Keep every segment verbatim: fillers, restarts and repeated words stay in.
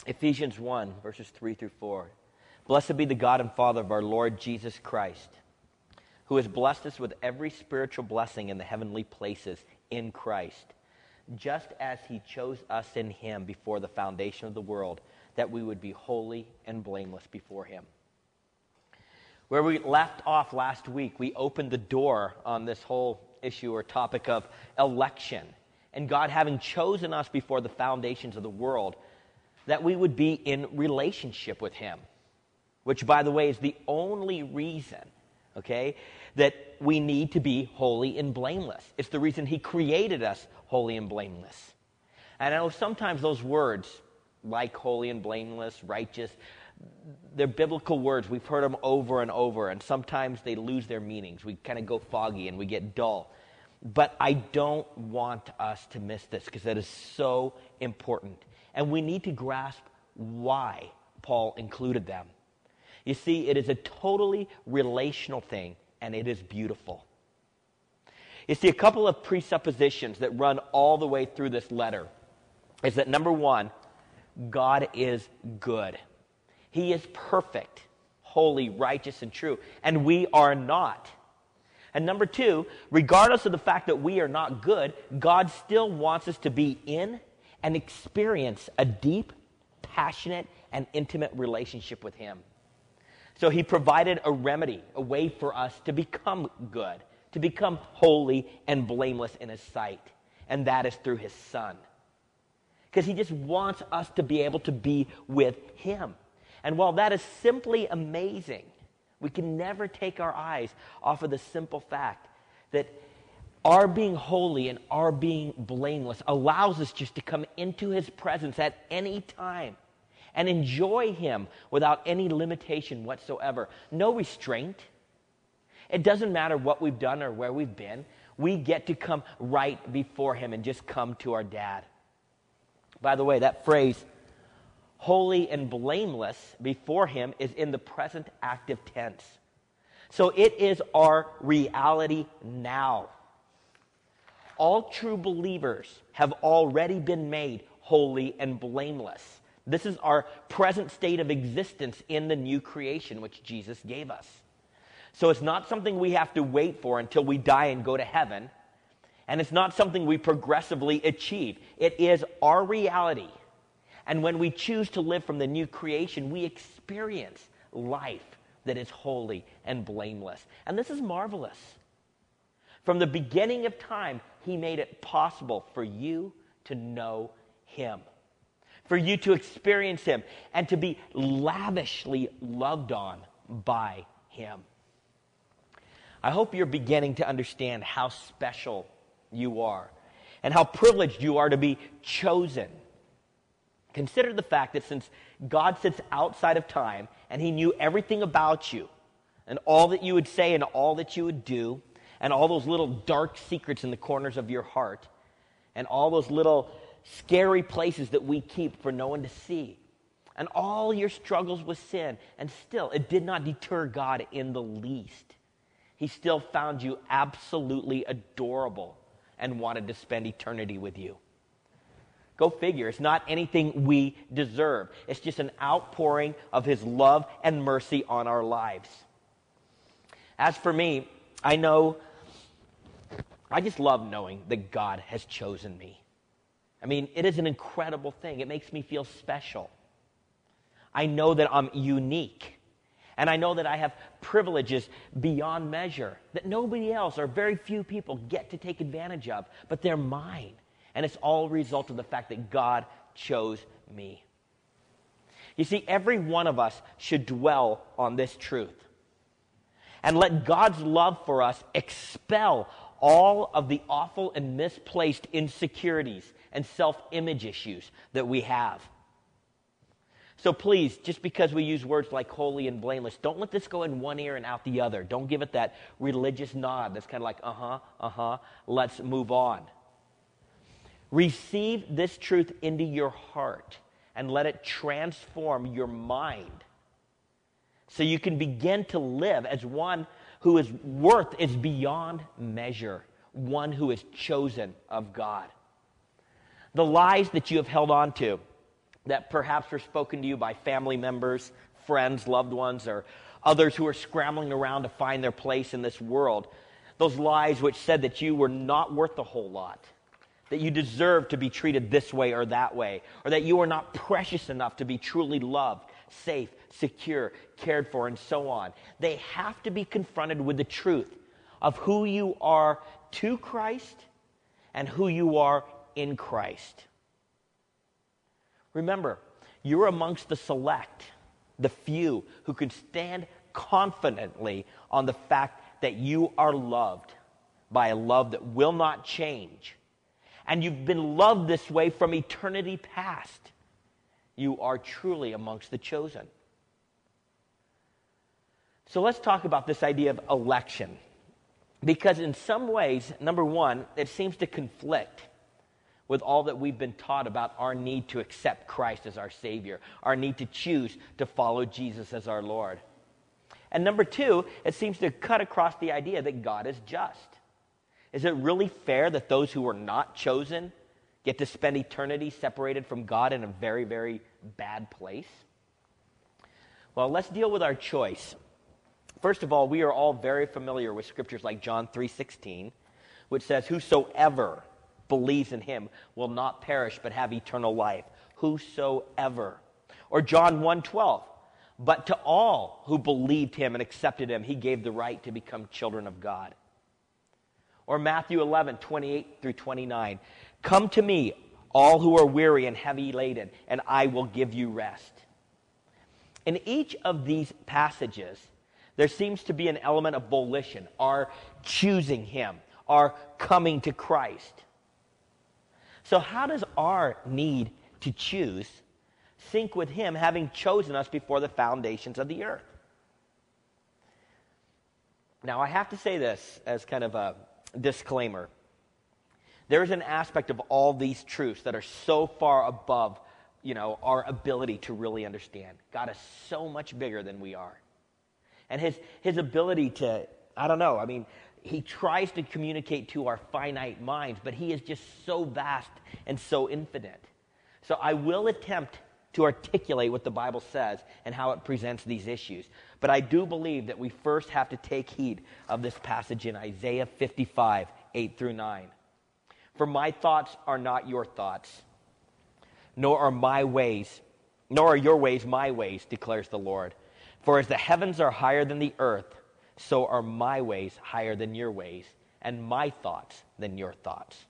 Ephesians one, verses three through four. Blessed be the God and Father of our Lord Jesus Christ, who has blessed us with every spiritual blessing in the heavenly places in Christ, just as he chose us in him before the foundation of the world, that we would be holy and blameless before him. Where we left off last week, we opened the door on this whole issue or topic of election, and God having chosen us before the foundations of the world, that we would be in relationship with him, which, by the way, is the only reason, okay, that we need to be holy and blameless. It's the reason he created us holy and blameless. And I know sometimes those words, like holy and blameless, righteous, they're biblical words. We've heard them over and over, and sometimes they lose their meanings. We kind of go foggy and we get dull. But I don't want us to miss this because that is so important. And we need to grasp why Paul included them. You see, it is a totally relational thing, and it is beautiful. You see, a couple of presuppositions that run all the way through this letter is that, number one, God is good. He is perfect, holy, righteous, and true, and we are not. And number two, regardless of the fact that we are not good, God still wants us to be in and experience a deep, passionate, and intimate relationship with him. So he provided a remedy, a way for us to become good, to become holy and blameless in his sight, and that is through his Son. Because he just wants us to be able to be with him. And while that is simply amazing, we can never take our eyes off of the simple fact that our being holy and our being blameless allows us just to come into his presence at any time and enjoy him without any limitation whatsoever. No restraint. It doesn't matter what we've done or where we've been. We get to come right before him and just come to our dad. By the way, that phrase, holy and blameless before him, is in the present active tense. So it is our reality now. All true believers have already been made holy and blameless. This is our present state of existence in the new creation which Jesus gave us. So it's not something we have to wait for until we die and go to heaven. And it's not something we progressively achieve. It is our reality. And when we choose to live from the new creation, we experience life that is holy and blameless. And this is marvelous. From the beginning of time, he made it possible for you to know him, for you to experience him, and to be lavishly loved on by him. I hope you're beginning to understand how special you are and how privileged you are to be chosen. Consider the fact that since God sits outside of time and he knew everything about you and all that you would say and all that you would do and all those little dark secrets in the corners of your heart and all those little scary places that we keep for no one to see and all your struggles with sin, and still it did not deter God in the least. He still found you absolutely adorable and wanted to spend eternity with you. Go figure. It's not anything we deserve. It's just an outpouring of his love and mercy on our lives. As for me, I know, I just love knowing that God has chosen me. I mean, it is an incredible thing. It makes me feel special. I know that I'm unique. And I know that I have privileges beyond measure that nobody else or very few people get to take advantage of, but they're mine. And it's all a result of the fact that God chose me. You see, every one of us should dwell on this truth and let God's love for us expel all of the awful and misplaced insecurities and self-image issues that we have. So please, just because we use words like holy and blameless, don't let this go in one ear and out the other. Don't give it that religious nod that's kind of like, uh-huh, uh-huh, let's move on. Receive this truth into your heart and let it transform your mind so you can begin to live as one whose worth is beyond measure, one who is chosen of God. The lies that you have held on to, that perhaps were spoken to you by family members, friends, loved ones, or others who are scrambling around to find their place in this world. Those lies which said that you were not worth a whole lot, that you deserved to be treated this way or that way, or that you are not precious enough to be truly loved, safe, secure, cared for, and so on. They have to be confronted with the truth of who you are to Christ and who you are in Christ. Remember, you're amongst the select, the few who can stand confidently on the fact that you are loved by a love that will not change. And you've been loved this way from eternity past. You are truly amongst the chosen. So let's talk about this idea of election. Because in some ways, number one, it seems to conflict with all that we've been taught about our need to accept Christ as our Savior, our need to choose to follow Jesus as our Lord. And number two, it seems to cut across the idea that God is just. Is it really fair that those who are not chosen get to spend eternity separated from God in a very, very bad place? Well, let's deal with our choice. First of all, we are all very familiar with scriptures like John three sixteen, which says, "Whosoever believes in him will not perish but have eternal life." Whosoever. Or John one twelve, "But to all who believed him and accepted him, he gave the right to become children of God." Or Matthew eleven twenty-eight through twenty-nine, "Come to me, all who are weary and heavy laden, and I will give you rest." In each of these passages, there seems to be an element of volition, our choosing him, our coming to Christ. So how does our need to choose sync with him having chosen us before the foundations of the earth? Now, I have to say this as kind of a disclaimer. There is an aspect of all these truths that are so far above, you know, our ability to really understand. God is so much bigger than we are. And his, his ability to, I don't know, I mean, he tries to communicate to our finite minds, but he is just so vast and so infinite. So I will attempt to articulate what the Bible says and how it presents these issues. But I do believe that we first have to take heed of this passage in Isaiah fifty-five, eight through nine. "For my thoughts are not your thoughts, nor are my ways, nor are your ways my ways, declares the Lord. For as the heavens are higher than the earth, so are my ways higher than your ways, and my thoughts than your thoughts."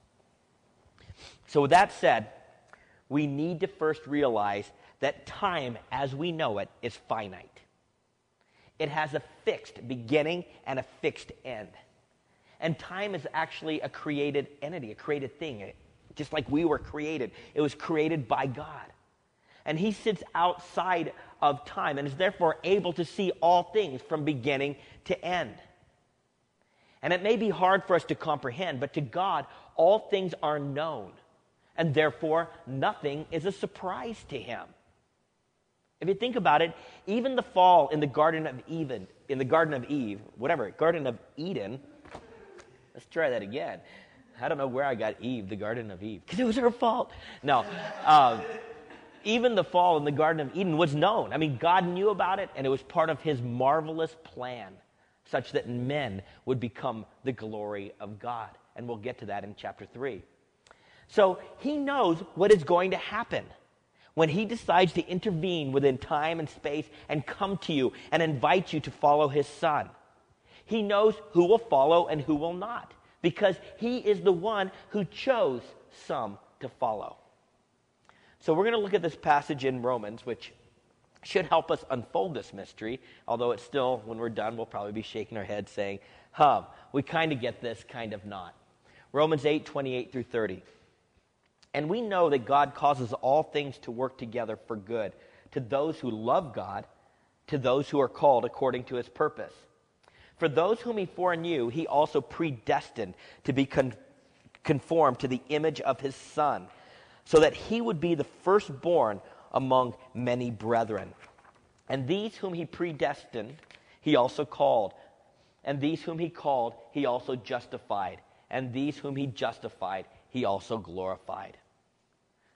So with that said, we need to first realize that time as we know it is finite. It has a fixed beginning and a fixed end. And time is actually a created entity, a created thing, just like we were created. It was created by God. And he sits outside of time and is therefore able to see all things from beginning to end. And it may be hard for us to comprehend, but to God, all things are known. And therefore, nothing is a surprise to him. If you think about it, even the fall in the Garden of Eden, in the Garden of Eve, whatever, Garden of Eden, let's try that again. I don't know where I got Eve, the Garden of Eve, because it was her fault. No, um, even the fall in the Garden of Eden was known. I mean, God knew about it, and it was part of his marvelous plan, such that men would become the glory of God. And we'll get to that in chapter three. So he knows what is going to happen when he decides to intervene within time and space and come to you and invite you to follow his son. He knows who will follow and who will not, because he is the one who chose some to follow. So we're going to look at this passage in Romans, which should help us unfold this mystery, although it's still, when we're done, we'll probably be shaking our heads saying, huh, we kind of get this, kind of not. Romans eight, twenty-eight through thirty. "And we know that God causes all things to work together for good, to those who love God, to those who are called according to his purpose. For those whom he foreknew, he also predestined to be con- conformed to the image of his Son, so that he would be the firstborn among many brethren. And these whom he predestined, he also called. And these whom he called, he also justified. And these whom he justified, he also glorified."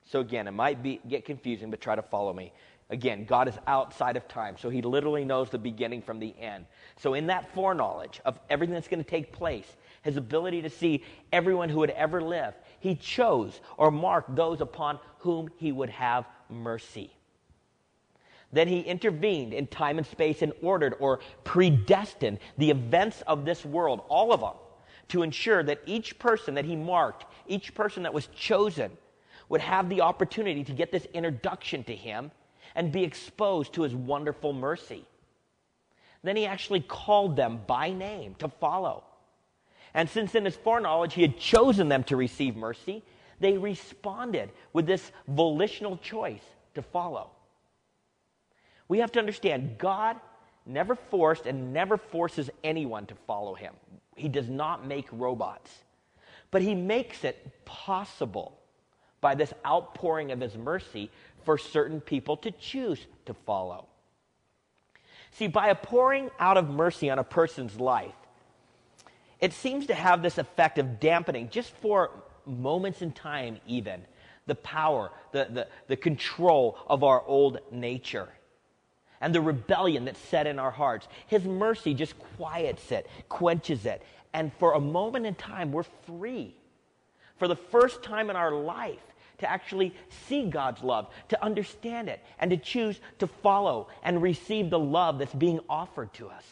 So again, it might be get confusing, but try to follow me. Again, God is outside of time, so he literally knows the beginning from the end. So in that foreknowledge of everything that's going to take place, his ability to see everyone who would ever live, he chose or marked those upon whom he would have mercy. Then he intervened in time and space and ordered or predestined the events of this world, all of them, to ensure that each person that he marked, each person that was chosen, would have the opportunity to get this introduction to him and be exposed to his wonderful mercy. Then he actually called them by name to follow. And since in his foreknowledge he had chosen them to receive mercy, they responded with this volitional choice to follow. We have to understand, God never forced and never forces anyone to follow him. He does not make robots. But he makes it possible by this outpouring of his mercy for certain people to choose to follow. See, by a pouring out of mercy on a person's life, it seems to have this effect of dampening, just for moments in time even, the power, the, the, the control of our old nature and the rebellion that's set in our hearts. His mercy just quiets it, quenches it, and for a moment in time, we're free. For the first time in our life, to actually see God's love, to understand it, and to choose to follow and receive the love that's being offered to us.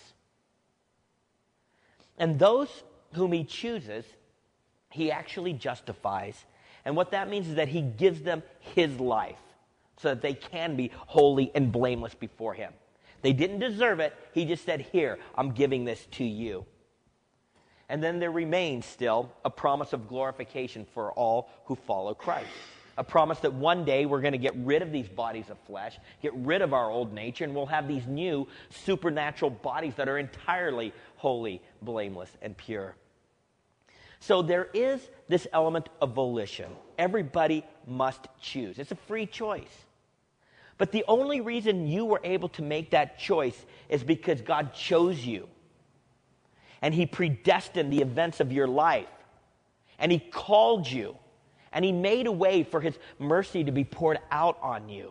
And those whom he chooses, he actually justifies. And what that means is that he gives them his life so that they can be holy and blameless before him. They didn't deserve it. He just said, here, I'm giving this to you. And then there remains still a promise of glorification for all who follow Christ. A promise that one day we're going to get rid of these bodies of flesh, get rid of our old nature, and we'll have these new supernatural bodies that are entirely holy, blameless, and pure. So there is this element of volition. Everybody must choose. It's a free choice. But the only reason you were able to make that choice is because God chose you. And he predestined the events of your life. And he called you. And he made a way for his mercy to be poured out on you.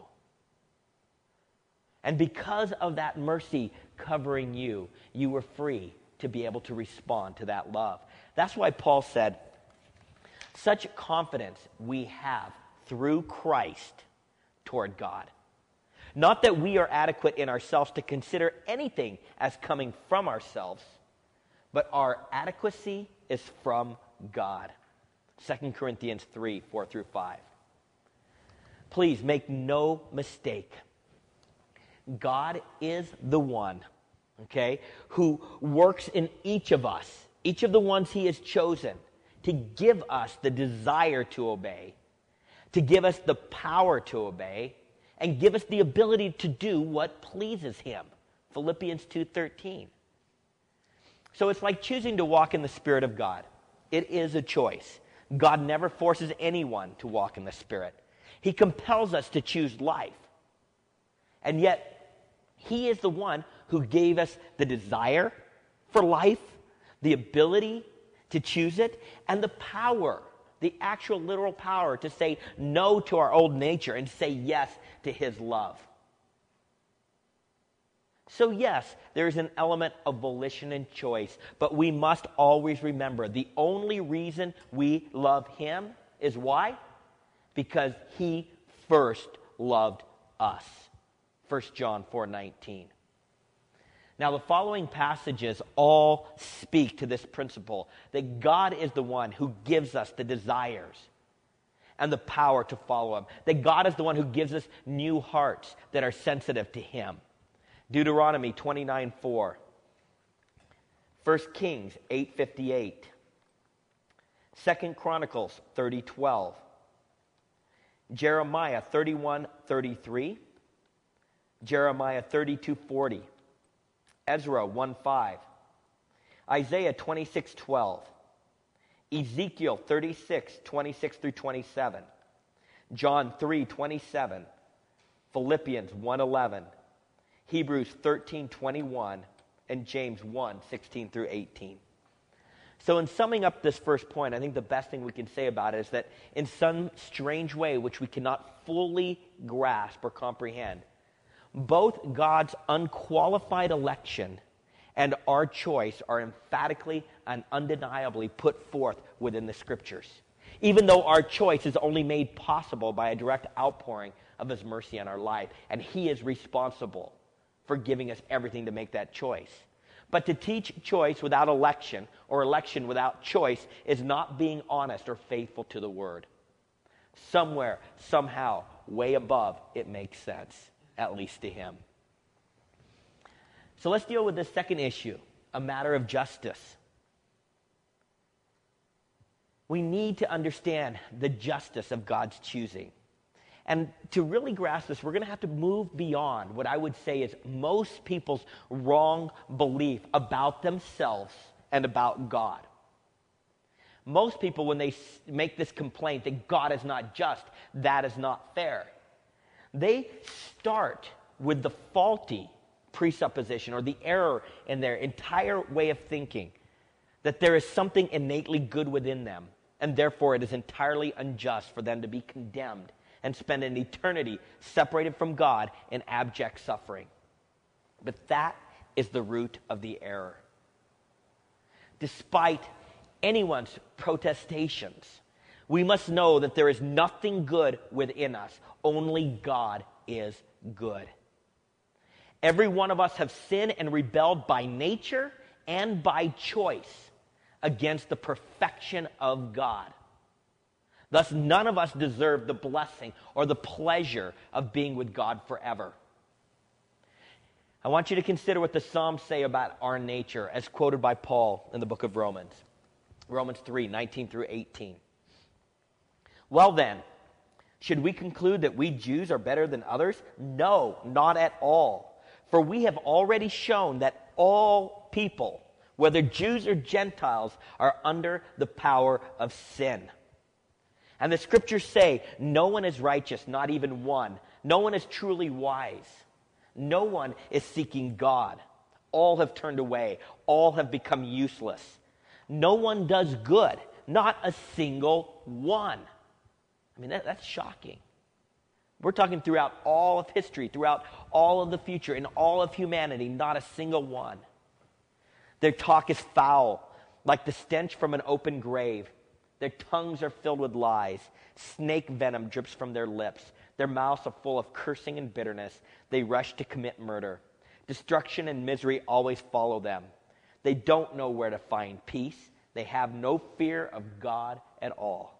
And because of that mercy covering you, you were free to be able to respond to that love. That's why Paul said, such confidence we have through Christ toward God. Not that we are adequate in ourselves to consider anything as coming from ourselves, but our adequacy is from God. Second Corinthians three, four through five. Please make no mistake. God is the one, okay, who works in each of us, each of the ones he has chosen, to give us the desire to obey, to give us the power to obey, and give us the ability to do what pleases him. Philippians two thirteen. So it's like choosing to walk in the Spirit of God. It is a choice. God never forces anyone to walk in the Spirit. He compels us to choose life. And yet, he is the one who gave us the desire for life, the ability to choose it, and the power, the actual literal power to say no to our old nature and say yes to his love. So yes, there's an element of volition and choice, but we must always remember the only reason we love him is why? Because he first loved us. First John four nineteen. Now the following passages all speak to this principle that God is the one who gives us the desires and the power to follow him. That God is the one who gives us new hearts that are sensitive to him. Deuteronomy twenty-nine four. First Kings eight fifty-eight. Second Chronicles thirty twelve. Jeremiah thirty-one thirty-three. Jeremiah thirty-two forty. Ezra one five. Isaiah twenty-six twelve. Ezekiel thirty-six twenty-six through twenty-seven. John three twenty-seven. Philippians one eleven. Hebrews thirteen twenty-one, and James one sixteen through eighteen. So in summing up this first point, I think the best thing we can say about it is that in some strange way, which we cannot fully grasp or comprehend, both God's unqualified election and our choice are emphatically and undeniably put forth within the Scriptures, even though our choice is only made possible by a direct outpouring of His mercy on our life, and He is responsible for giving us everything to make that choice. But to teach choice without election or election without choice is not being honest or faithful to the Word. Somewhere, somehow, way above, it makes sense, at least to Him. So let's deal with the second issue, a matter of justice. We need to understand the justice of God's choosing. And to really grasp this, we're going to have to move beyond what I would say is most people's wrong belief about themselves and about God. Most people, when they make this complaint that God is not just, that is not fair, they start with the faulty presupposition or the error in their entire way of thinking that there is something innately good within them, and therefore it is entirely unjust for them to be condemned and spend an eternity separated from God in abject suffering. But that is the root of the error. Despite anyone's protestations, we must know that there is nothing good within us. Only God is good. Every one of us have sinned and rebelled by nature and by choice against the perfection of God. Thus, none of us deserve the blessing or the pleasure of being with God forever. I want you to consider what the Psalms say about our nature, as quoted by Paul in the book of Romans. Romans three, nineteen through eighteen. Well then, should we conclude that we Jews are better than others? No, not at all. For we have already shown that all people, whether Jews or Gentiles, are under the power of sin. And the Scriptures say, no one is righteous, not even one. No one is truly wise. No one is seeking God. All have turned away. All have become useless. No one does good, not a single one. I mean, that, that's shocking. We're talking throughout all of history, throughout all of the future, in all of humanity, not a single one. Their talk is foul, like the stench from an open grave. Their tongues are filled with lies. Snake venom drips from their lips. Their mouths are full of cursing and bitterness. They rush to commit murder. Destruction and misery always follow them. They don't know where to find peace. They have no fear of God at all.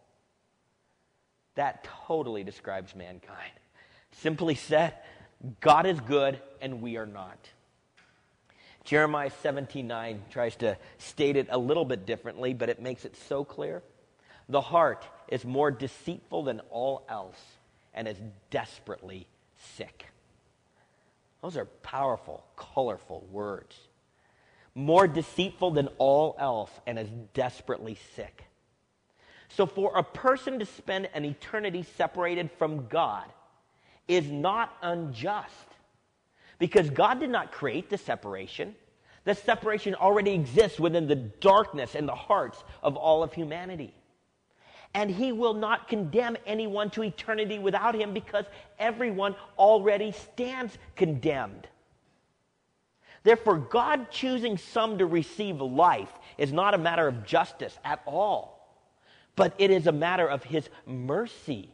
That totally describes mankind. Simply said, God is good and we are not. Jeremiah seventeen nine tries to state it a little bit differently, but it makes it so clear. The heart is more deceitful than all else and is desperately sick. Those are powerful, colorful words. More deceitful than all else and is desperately sick. So for a person to spend an eternity separated from God is not unjust. Because God did not create the separation. The separation already exists within the darkness and the hearts of all of humanity. And He will not condemn anyone to eternity without Him because everyone already stands condemned. Therefore, God choosing some to receive life is not a matter of justice at all, but it is a matter of His mercy,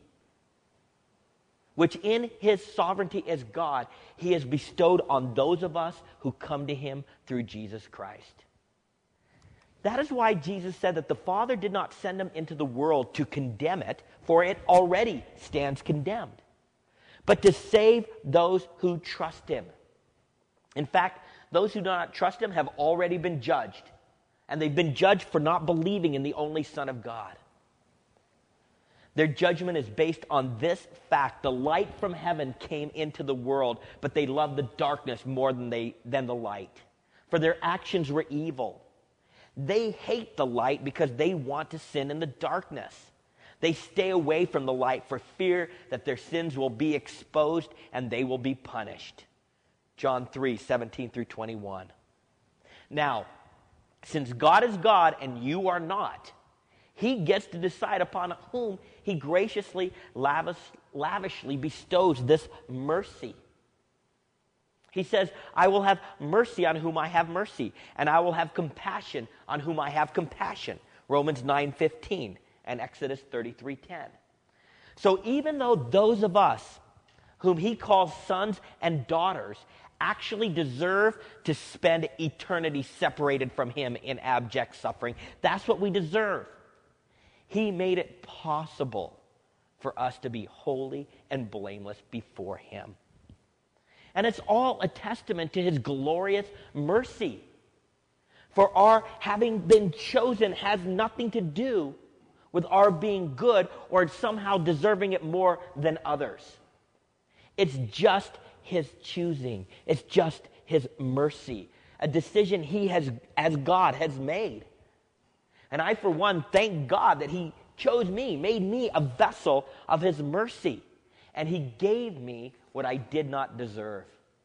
which in His sovereignty as God, He has bestowed on those of us who come to Him through Jesus Christ. That is why Jesus said that the Father did not send Him into the world to condemn it, for it already stands condemned, but to save those who trust Him. In fact, those who do not trust Him have already been judged, and they've been judged for not believing in the only Son of God. Their judgment is based on this fact: the light from heaven came into the world, but they loved the darkness more than they than the light, for their actions were evil. They hate the light because they want to sin in the darkness. They stay away from the light for fear that their sins will be exposed and they will be punished. John three, seventeen through twenty-one. Now, Since God is God and you are not, he gets to decide upon whom he graciously, lavish, lavishly bestows this mercy. He says, I will have mercy on whom I have mercy, and I will have compassion on whom I have compassion. Romans nine fifteen and Exodus thirty-three ten. So even though those of us whom he calls sons and daughters actually deserve to spend eternity separated from him in abject suffering, that's what we deserve. He made it possible for us to be holy and blameless before him. And it's all a testament to his glorious mercy. For our having been chosen has nothing to do with our being good or somehow deserving it more than others. It's just his choosing. It's just his mercy. A decision he has, as God, has made. And I, for one, thank God that he chose me, made me a vessel of his mercy. And he gave me what I did not deserve.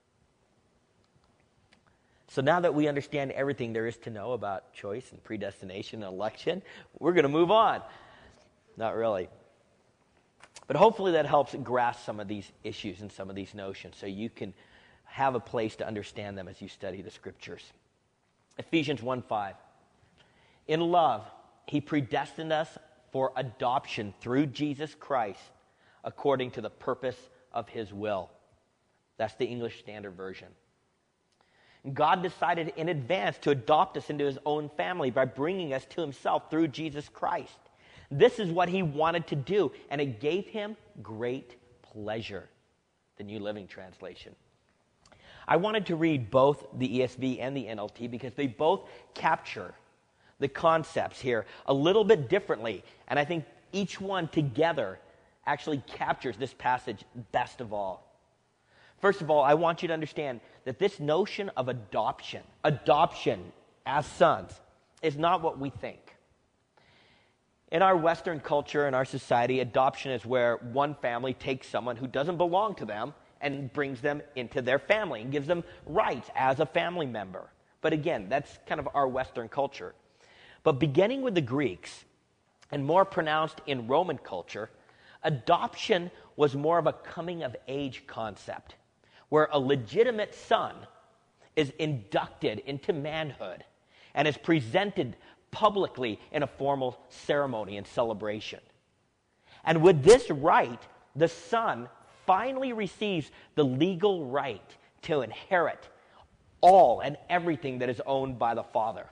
So now that we understand everything there is to know about choice and predestination and election, we're going to move on. Not really. But hopefully that helps grasp some of these issues and some of these notions so you can have a place to understand them as you study the scriptures. Ephesians one five. In love, he predestined us for adoption through Jesus Christ according to the purpose of his will. That's the English Standard Version. God decided in advance to adopt us into his own family by bringing us to himself through Jesus Christ. This is what he wanted to do, and it gave him great pleasure. The New Living Translation. I wanted to read both the E S V and the N L T because they both capture the concepts here a little bit differently, and I think each one together actually captures this passage best of all. First of all, I want you to understand that this notion of adoption, adoption as sons, is not what we think. In our Western culture, in our society, adoption is where one family takes someone who doesn't belong to them and brings them into their family and gives them rights as a family member. But again, that's kind of our Western culture. But beginning with the Greeks, and more pronounced in Roman culture, adoption was more of a coming-of-age concept, where a legitimate son is inducted into manhood and is presented publicly in a formal ceremony and celebration. And with this right, the son finally receives the legal right to inherit all and everything that is owned by the father.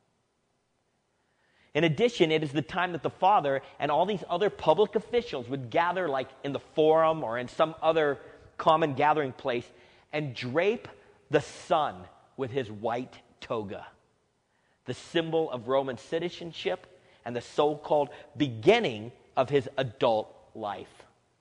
In addition, it is the time that the father and all these other public officials would gather, like in the forum or in some other common gathering place, and drape the son with his white toga, the symbol of Roman citizenship and the so-called beginning of his adult life.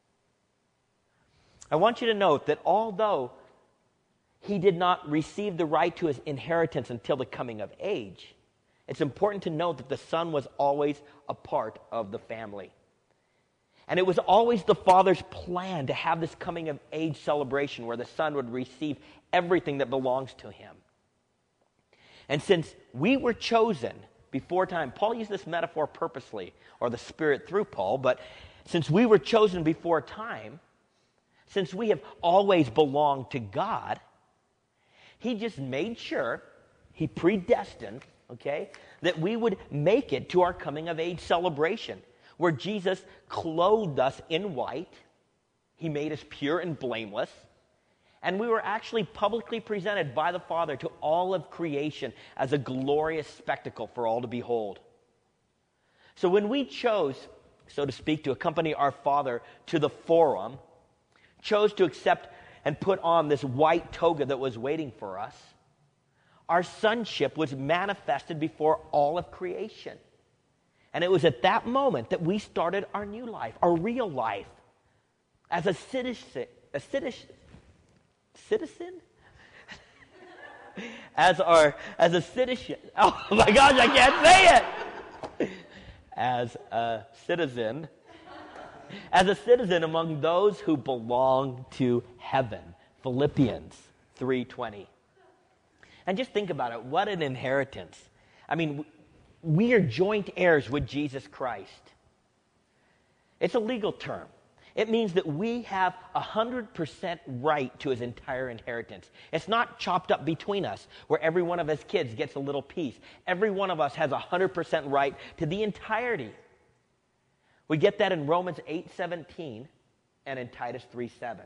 I want you to note that although he did not receive the right to his inheritance until the coming of age, it's important to note that the son was always a part of the family. And it was always the father's plan to have this coming of age celebration where the son would receive everything that belongs to him. And since we were chosen before time, Paul used this metaphor purposely, or the Spirit through Paul, but since we were chosen before time, since we have always belonged to God, he just made sure, he predestined, okay, that we would make it to our coming of age celebration, where Jesus clothed us in white, he made us pure and blameless, and we were actually publicly presented by the Father to all of creation as a glorious spectacle for all to behold. So when we chose, so to speak, to accompany our Father to the forum, chose to accept and put on this white toga that was waiting for us, our sonship was manifested before all of creation. And it was at that moment that we started our new life, our real life, as a citizen, a citizen, citizen? as our, as a citizen, oh my gosh, I can't say it! As a citizen, as a citizen among those who belong to heaven. Philippians three twenty. And just think about it, what an inheritance. I mean, we are joint heirs with Jesus Christ. It's a legal term. It means that we have one hundred percent right to his entire inheritance. It's not chopped up between us, where every one of his kids gets a little piece. Every one of us has one hundred percent right to the entirety. We get that in Romans eight seventeen and in Titus three seven.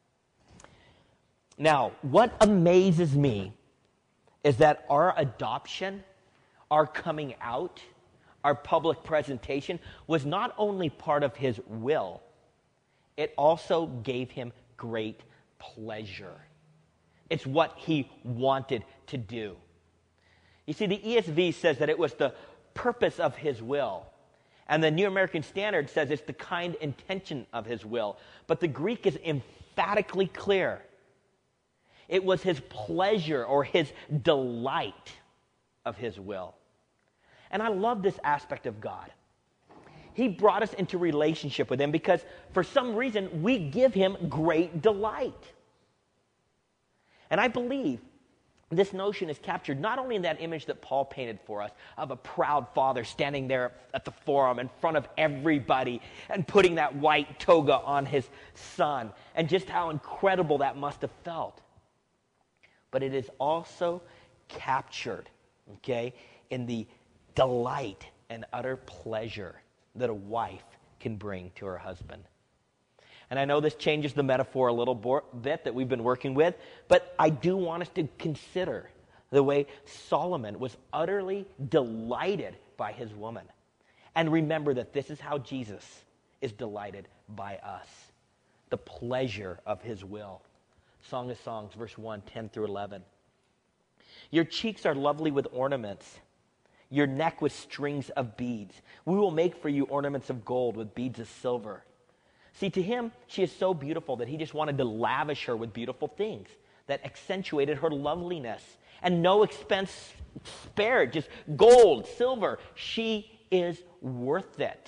Now, what amazes me is that our adoption, our coming out, our public presentation was not only part of his will, it also gave him great pleasure. It's what he wanted to do. You see, the E S V says that it was the purpose of his will. And the New American Standard says it's the kind intention of his will. But the Greek is emphatically clear. It was his pleasure or his delight of his will. And I love this aspect of God. He brought us into relationship with him because for some reason we give him great delight. And I believe this notion is captured not only in that image that Paul painted for us of a proud father standing there at the forum in front of everybody and putting that white toga on his son, and just how incredible that must have felt. But it is also captured, okay, in the delight and utter pleasure that a wife can bring to her husband. And I know this changes the metaphor a little bit that we've been working with, but I do want us to consider the way Solomon was utterly delighted by his woman. And remember that this is how Jesus is delighted by us. The pleasure of his will. Song of Songs, verse one, ten through eleven. Your cheeks are lovely with ornaments, your neck with strings of beads. We will make for you ornaments of gold with beads of silver. See, to him, she is so beautiful that he just wanted to lavish her with beautiful things that accentuated her loveliness. And no expense spared, just gold, silver. She is worth it.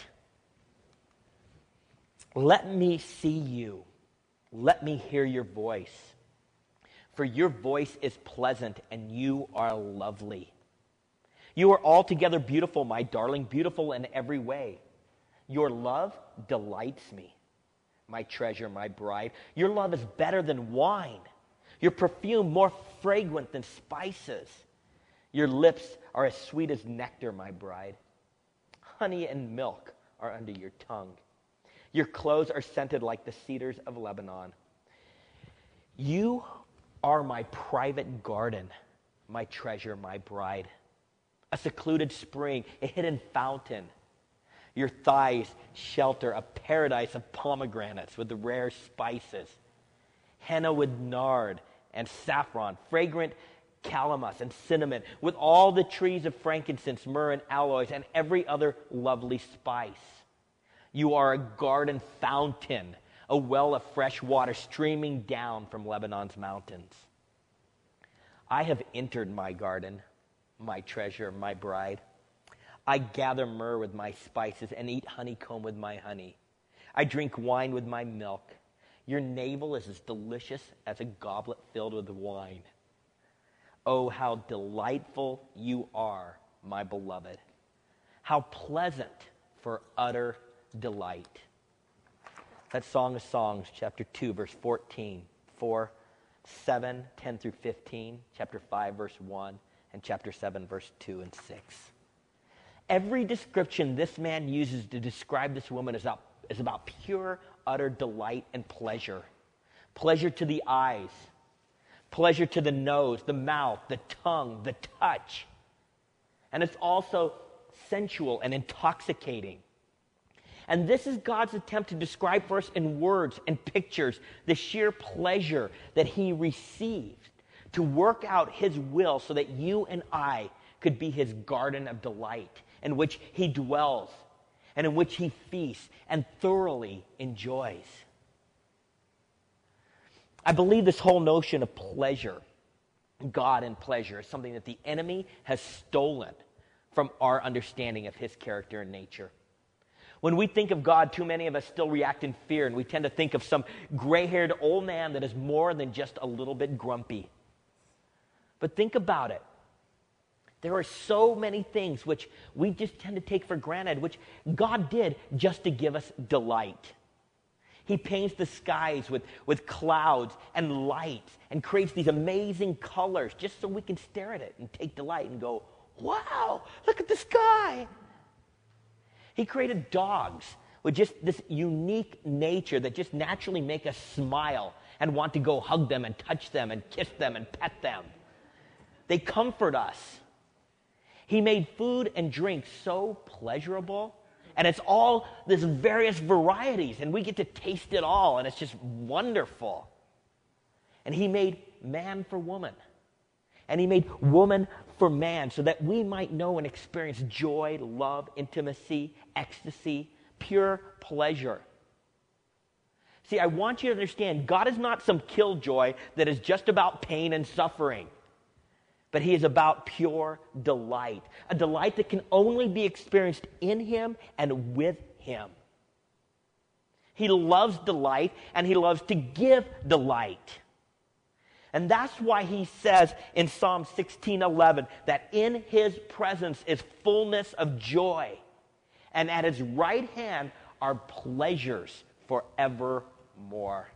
Let me see you. Let me hear your voice. For your voice is pleasant and you are lovely. You are altogether beautiful, my darling, beautiful in every way. Your love delights me, my treasure, my bride. Your love is better than wine. Your perfume more fragrant than spices. Your lips are as sweet as nectar, my bride. Honey and milk are under your tongue. Your clothes are scented like the cedars of Lebanon. You are my private garden, my treasure, my bride. A secluded spring, a hidden fountain. Your thighs shelter a paradise of pomegranates with the rare spices. Henna with nard and saffron, fragrant calamus and cinnamon, with all the trees of frankincense, myrrh, and aloes, and every other lovely spice. You are a garden fountain, a well of fresh water streaming down from Lebanon's mountains. I have entered my garden, my treasure, my bride. I gather myrrh with my spices and eat honeycomb with my honey. I drink wine with my milk. Your navel is as delicious as a goblet filled with wine. Oh, how delightful you are, my beloved. How pleasant for utter delight. That's Song of Songs, chapter two, verse fourteen, four, seven, ten through fifteen, chapter five, verse one, and chapter seven, verse two and six. Every description this man uses to describe this woman is about, is about pure, utter delight and pleasure. Pleasure to the eyes, pleasure to the nose, the mouth, the tongue, the touch. And it's also sensual and intoxicating. And this is God's attempt to describe for us in words and pictures the sheer pleasure that he received to work out his will so that you and I could be his garden of delight in which he dwells and in which he feasts and thoroughly enjoys. I believe this whole notion of pleasure, God and pleasure, is something that the enemy has stolen from our understanding of his character and nature. When we think of God, too many of us still react in fear, and we tend to think of some gray-haired old man that is more than just a little bit grumpy. But think about it. There are so many things which we just tend to take for granted, which God did just to give us delight. He paints the skies with, with clouds and lights and creates these amazing colors just so we can stare at it and take delight and go, wow, look at the sky. He created dogs with just this unique nature that just naturally make us smile and want to go hug them and touch them and kiss them and pet them. They comfort us. He made food and drink so pleasurable, and it's all this various varieties, and we get to taste it all, and it's just wonderful. And he made man for woman, and he made woman for man, so that we might know and experience joy, love, intimacy, ecstasy, pure pleasure. See, I want you to understand, God is not some killjoy that is just about pain and suffering. But he is about pure delight, a delight that can only be experienced in him and with him. He loves delight, and he loves to give delight. And that's why he says in Psalm sixteen eleven that in his presence is fullness of joy, and at his right hand are pleasures forevermore.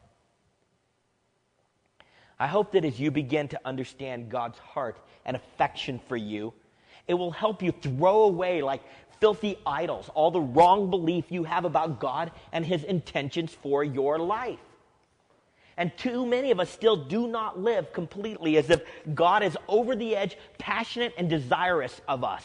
I hope that as you begin to understand God's heart and affection for you, it will help you throw away like filthy idols all the wrong belief you have about God and his intentions for your life. And too many of us still do not live completely as if God is over the edge, passionate and desirous of us.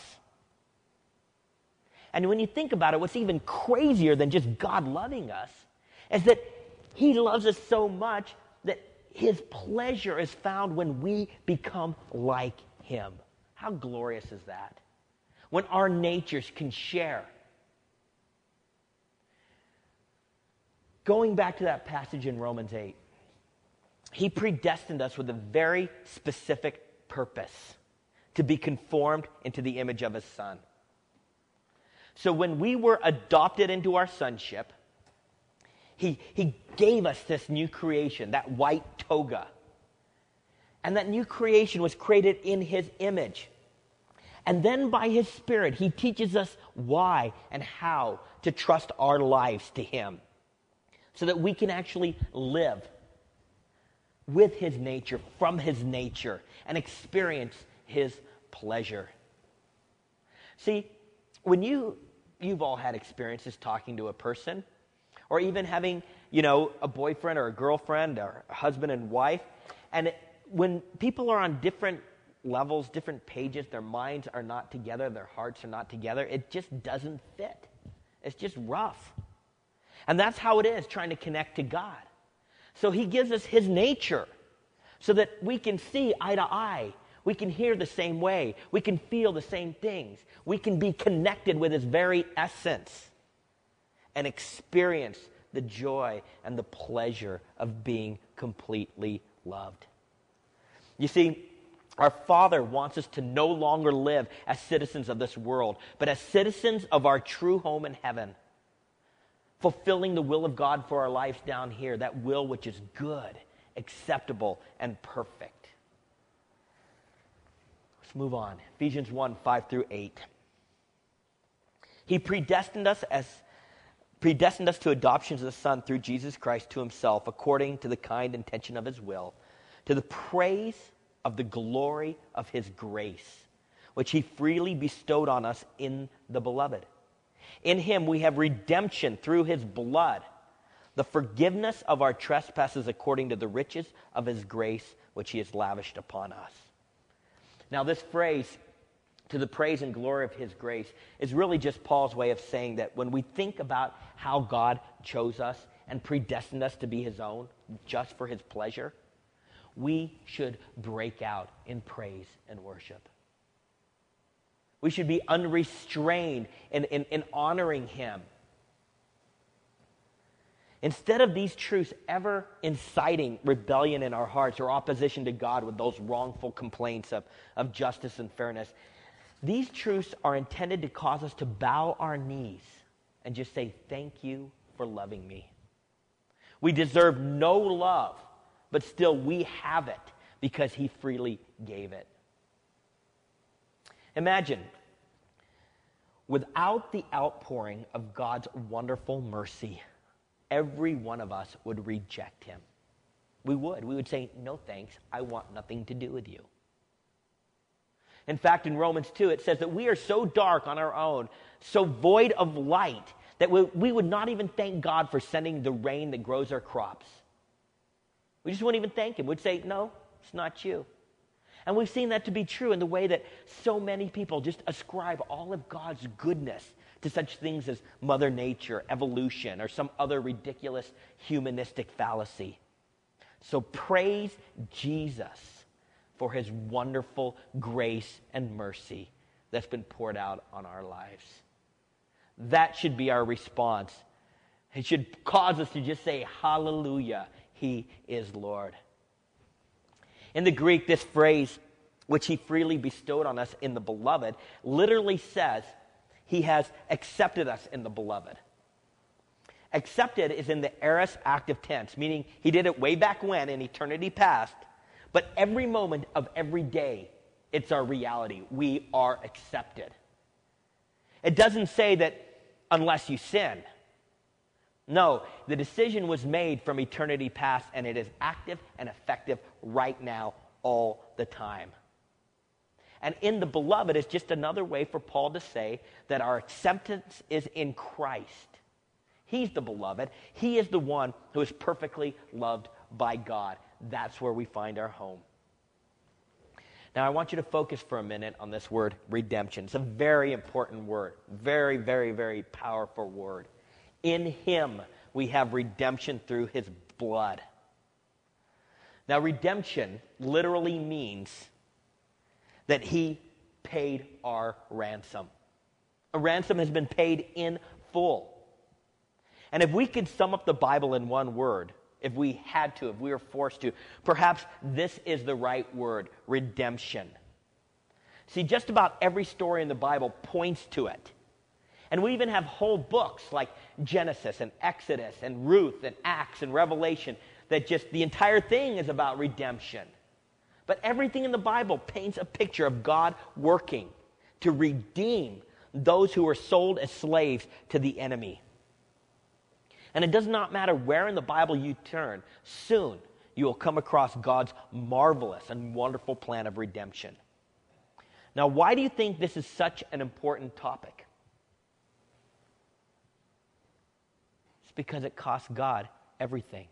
And when you think about it, what's even crazier than just God loving us is that he loves us so much that his pleasure is found when we become like him. How glorious is that? When our natures can share. Going back to that passage in Romans eight, he predestined us with a very specific purpose, to be conformed into the image of his Son. So when we were adopted into our sonship, He, he gave us this new creation, that white toga. And that new creation was created in his image. And then by his Spirit, he teaches us why and how to trust our lives to him, so that we can actually live with his nature, from his nature, and experience his pleasure. See, when you, you've all had experiences talking to a person, or even having, you know, a boyfriend or a girlfriend or a husband and wife. And it, when people are on different levels, different pages, their minds are not together, their hearts are not together, it just doesn't fit. It's just rough. And that's how it is trying to connect to God. So he gives us his nature so that we can see eye to eye. We can hear the same way. We can feel the same things. We can be connected with his very essence and experience the joy and the pleasure of being completely loved. You see, our Father wants us to no longer live as citizens of this world, but as citizens of our true home in heaven, fulfilling the will of God for our lives down here, that will which is good, acceptable, and perfect. Let's move on. Ephesians one, five through eight. He predestined us as predestined us to adoption as the Son through Jesus Christ to himself, according to the kind intention of his will, to the praise of the glory of his grace, which he freely bestowed on us in the Beloved. In him we have redemption through his blood, the forgiveness of our trespasses according to the riches of his grace, which he has lavished upon us. Now this phrase, to the praise and glory of his grace, is really just Paul's way of saying that when we think about how God chose us and predestined us to be his own, just for his pleasure, we should break out in praise and worship. We should be unrestrained in, in, in honoring him. Instead of these truths ever inciting rebellion in our hearts or opposition to God with those wrongful complaints of, of justice and fairness, these truths are intended to cause us to bow our knees and just say, thank you for loving me. We deserve no love, but still we have it because he freely gave it. Imagine, without the outpouring of God's wonderful mercy, every one of us would reject him. We would. We would say, no thanks, I want nothing to do with you. In fact, in Romans two, it says that we are so dark on our own, so void of light, that we, we would not even thank God for sending the rain that grows our crops. We just wouldn't even thank him. We'd say, no, it's not you. And we've seen that to be true in the way that so many people just ascribe all of God's goodness to such things as Mother Nature, evolution, or some other ridiculous humanistic fallacy. So praise Jesus for his wonderful grace and mercy that's been poured out on our lives. That should be our response. It should cause us to just say, hallelujah, he is Lord. In the Greek, this phrase, which he freely bestowed on us in the beloved, literally says, he has accepted us in the beloved. Accepted is in the aorist active tense, meaning he did it way back when in eternity past, but every moment of every day, it's our reality. We are accepted. It doesn't say that unless you sin. No, the decision was made from eternity past, and it is active and effective right now, all the time. And in the beloved is just another way for Paul to say that our acceptance is in Christ. He's the beloved. He is the one who is perfectly loved by God. That's where we find our home. Now, I want you to focus for a minute on this word, redemption. It's a very important word. Very, very, very powerful word. In him, we have redemption through his blood. Now, redemption literally means that he paid our ransom. A ransom has been paid in full. And if we could sum up the Bible in one word, if we had to, if we were forced to, perhaps this is the right word, redemption. See, just about every story in the Bible points to it. And we even have whole books like Genesis and Exodus and Ruth and Acts and Revelation that just the entire thing is about redemption. But everything in the Bible paints a picture of God working to redeem those who were sold as slaves to the enemy. And it does not matter where in the Bible you turn, soon you will come across God's marvelous and wonderful plan of redemption. Now, why do you think this is such an important topic? It's because it cost God everything.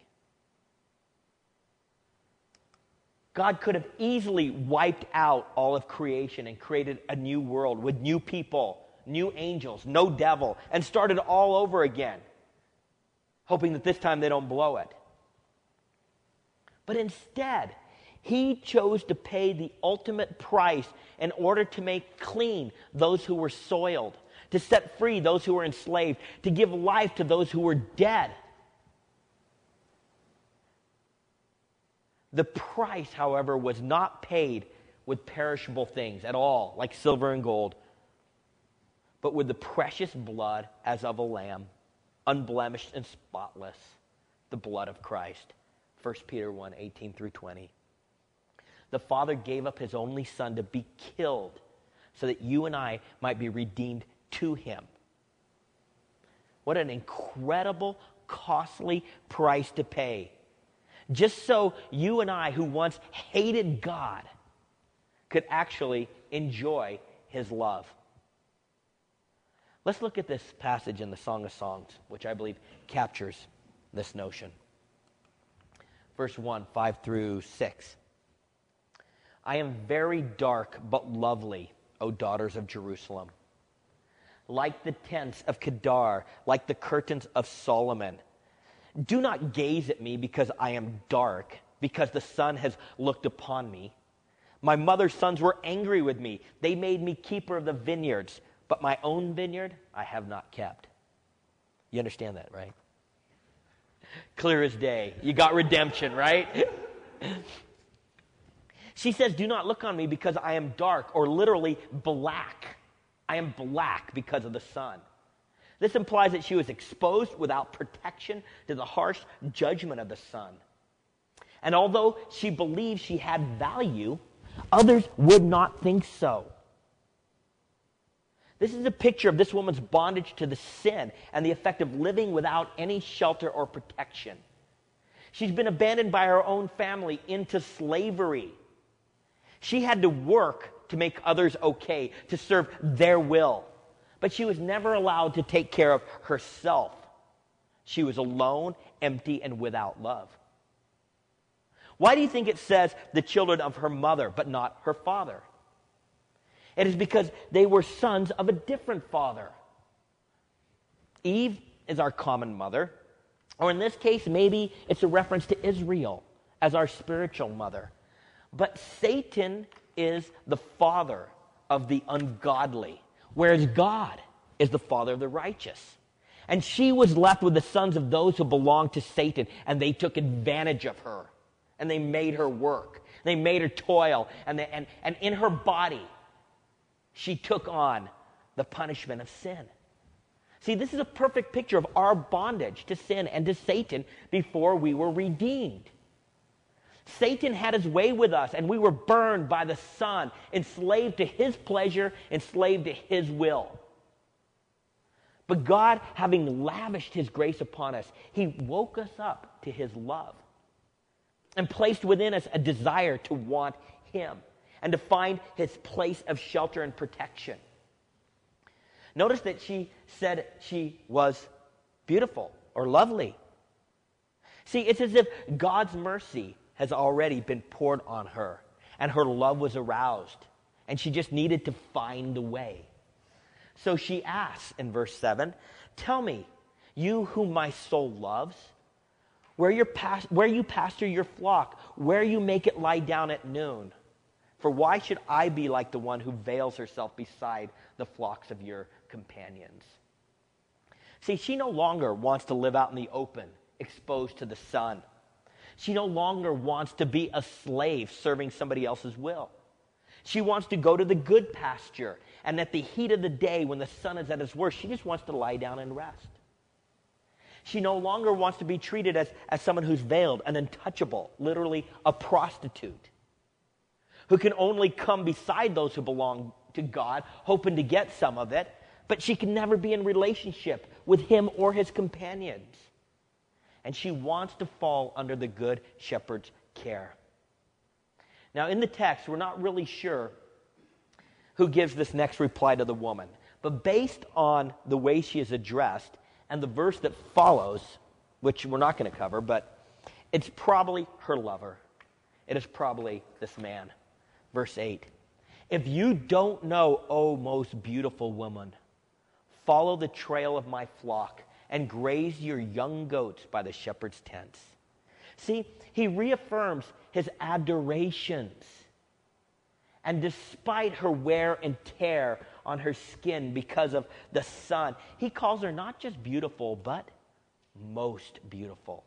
God could have easily wiped out all of creation and created a new world with new people, new angels, no devil, and started all over again, hoping that this time they don't blow it. But instead, he chose to pay the ultimate price in order to make clean those who were soiled, to set free those who were enslaved, to give life to those who were dead. The price, however, was not paid with perishable things at all, like silver and gold, but with the precious blood as of a lamb, unblemished and spotless, the blood of Christ. First Peter one, eighteen through twenty. The Father gave up his only Son to be killed so that you and I might be redeemed to him. What an incredible, costly price to pay. Just so you and I, who once hated God, could actually enjoy his love. Let's look at this passage in the Song of Songs, which I believe captures this notion. Verse one, five through six. I am very dark but lovely, O daughters of Jerusalem. Like the tents of Kedar, like the curtains of Solomon. Do not gaze at me because I am dark, because the sun has looked upon me. My mother's sons were angry with me. They made me keeper of the vineyards, but my own vineyard I have not kept. You understand that, right? Clear as day. You got redemption, right? She says, do not look on me because I am dark, or literally black. I am black because of the sun. This implies that she was exposed without protection to the harsh judgment of the sun. And although she believed she had value, others would not think so. This is a picture of this woman's bondage to the sin and the effect of living without any shelter or protection. She's been abandoned by her own family into slavery. She had to work to make others okay, to serve their will. But she was never allowed to take care of herself. She was alone, empty, and without love. Why do you think it says the children of her mother, but not her father? It is because they were sons of a different father. Eve is our common mother, or in this case, maybe it's a reference to Israel as our spiritual mother. But Satan is the father of the ungodly, whereas God is the father of the righteous. And she was left with the sons of those who belonged to Satan, and they took advantage of her, and they made her work. They made her toil, and, they, and, and in her body, she took on the punishment of sin. See, this is a perfect picture of our bondage to sin and to Satan before we were redeemed. Satan had his way with us, and we were burned by the sun, enslaved to his pleasure, enslaved to his will. But God, having lavished his grace upon us, he woke us up to his love and placed within us a desire to want him and to find his place of shelter and protection. Notice that she said she was beautiful or lovely. See, it's as if God's mercy has already been poured on her, and her love was aroused, and she just needed to find the way. So she asks in verse seven, "Tell me, you whom my soul loves, where, your pas- where you pasture your flock, where you make it lie down at noon. For why should I be like the one who veils herself beside the flocks of your companions?" See, she no longer wants to live out in the open, exposed to the sun. She no longer wants to be a slave serving somebody else's will. She wants to go to the good pasture, and at the heat of the day when the sun is at its worst, she just wants to lie down and rest. She no longer wants to be treated as, as someone who's veiled, an untouchable, literally a prostitute, who can only come beside those who belong to God, hoping to get some of it, but she can never be in relationship with him or his companions. And she wants to fall under the good shepherd's care. Now, in the text, we're not really sure who gives this next reply to the woman, but based on the way she is addressed and the verse that follows, which we're not going to cover, but it's probably her lover. It is probably this man. Verse eight, "If you don't know, O most beautiful woman, follow the trail of my flock and graze your young goats by the shepherd's tents." See, he reaffirms his adorations. And despite her wear and tear on her skin because of the sun, he calls her not just beautiful, but most beautiful.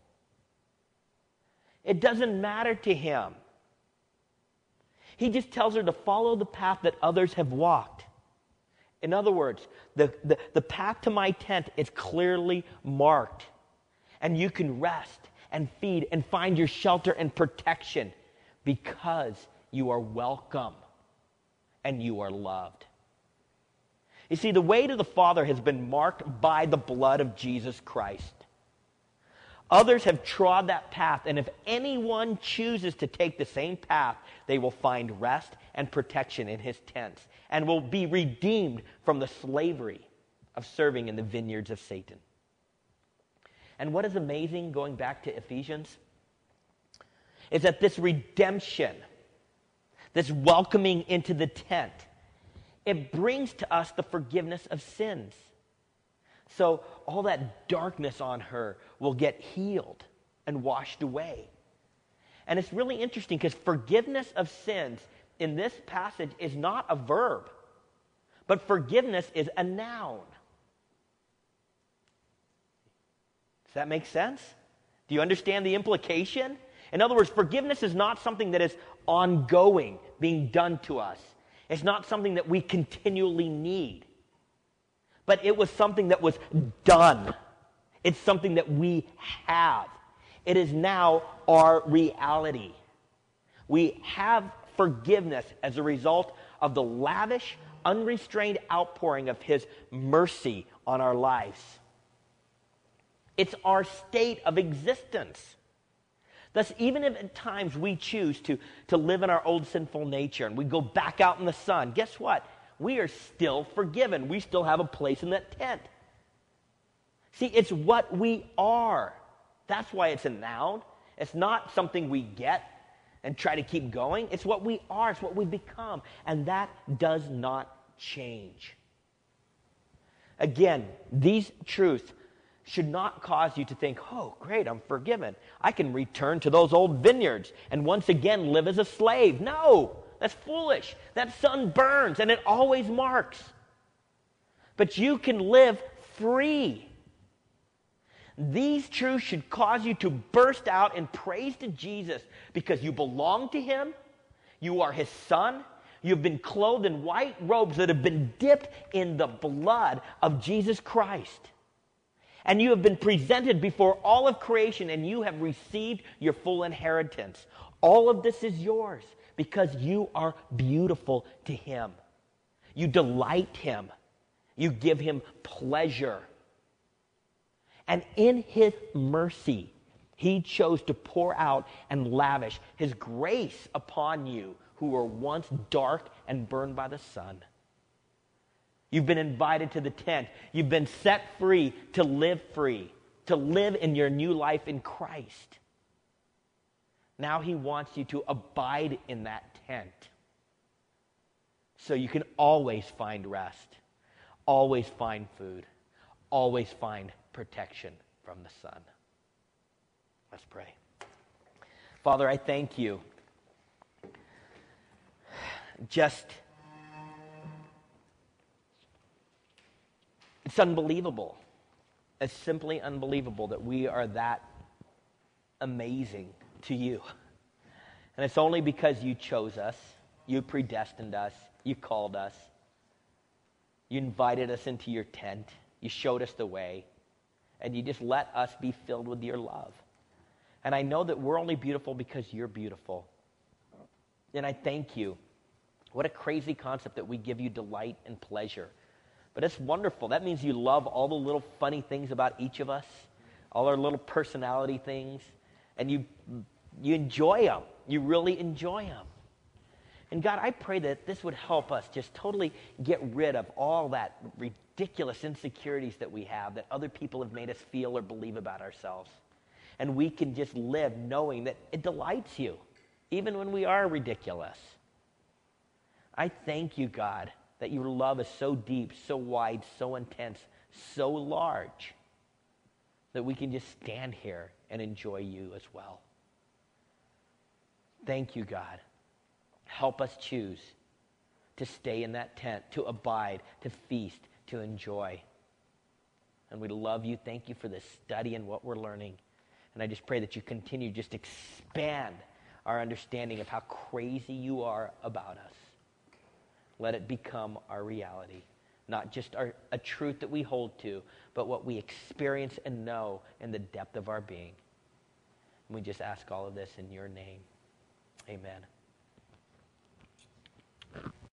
It doesn't matter to him. He just tells her to follow the path that others have walked. In other words, the, the, the path to my tent is clearly marked, and you can rest and feed and find your shelter and protection because you are welcome and you are loved. You see, the way to the Father has been marked by the blood of Jesus Christ. Others have trod that path, and if anyone chooses to take the same path, they will find rest and protection in his tents and will be redeemed from the slavery of serving in the vineyards of Satan. And what is amazing, going back to Ephesians, is that this redemption, this welcoming into the tent, it brings to us the forgiveness of sins. So all that darkness on her will get healed and washed away. And it's really interesting because forgiveness of sins in this passage is not a verb, but forgiveness is a noun. Does that make sense? Do you understand the implication? In other words, forgiveness is not something that is ongoing, being done to us. It's not something that we continually need. But it was something that was done. It's something that we have. It is now our reality. We have forgiveness as a result of the lavish, unrestrained outpouring of his mercy on our lives. It's our state of existence. Thus, even if at times we choose to, to live in our old sinful nature and we go back out in the sun, guess what? We are still forgiven. We still have a place in that tent. See, it's what we are. That's why it's a noun. It's not something we get and try to keep going. It's what we are. It's what we become. And that does not change. Again, these truths should not cause you to think, oh, great, I'm forgiven. I can return to those old vineyards and once again live as a slave. No, that's foolish. That sun burns and it always marks. But you can live free. These truths should cause you to burst out in praise to Jesus because you belong to him, you are his son, you've been clothed in white robes that have been dipped in the blood of Jesus Christ. And you have been presented before all of creation and you have received your full inheritance. All of this is yours because you are beautiful to him. You delight him. You give him pleasure. And in his mercy, he chose to pour out and lavish his grace upon you who were once dark and burned by the sun. You've been invited to the tent. You've been set free to live free, to live in your new life in Christ. Now he wants you to abide in that tent so you can always find rest, always find food, always find protection from the sun. Let's pray. Father, I thank you. Just It's unbelievable. It's simply unbelievable that we are that amazing to you. And it's only because you chose us, you predestined us, you called us, you invited us into your tent, you showed us the way, and you just let us be filled with your love. And I know that we're only beautiful because you're beautiful. And I thank you. What a crazy concept that we give you delight and pleasure. But it's wonderful. That means you love all the little funny things about each of us, all our little personality things, and you you enjoy them. You really enjoy them. And God, I pray that this would help us just totally get rid of all that ridiculous insecurities that we have, that other people have made us feel or believe about ourselves. And we can just live knowing that it delights you, even when we are ridiculous. I thank you, God, that your love is so deep, so wide, so intense, so large, that we can just stand here and enjoy you as well. Thank you, God. Help us choose to stay in that tent, to abide, to feast, to enjoy. And we love you. Thank you for this study and what we're learning. And I just pray that you continue to just expand our understanding of how crazy you are about us. Let it become our reality, not just our, a truth that we hold to, but what we experience and know in the depth of our being. And we just ask all of this in your name. Amen.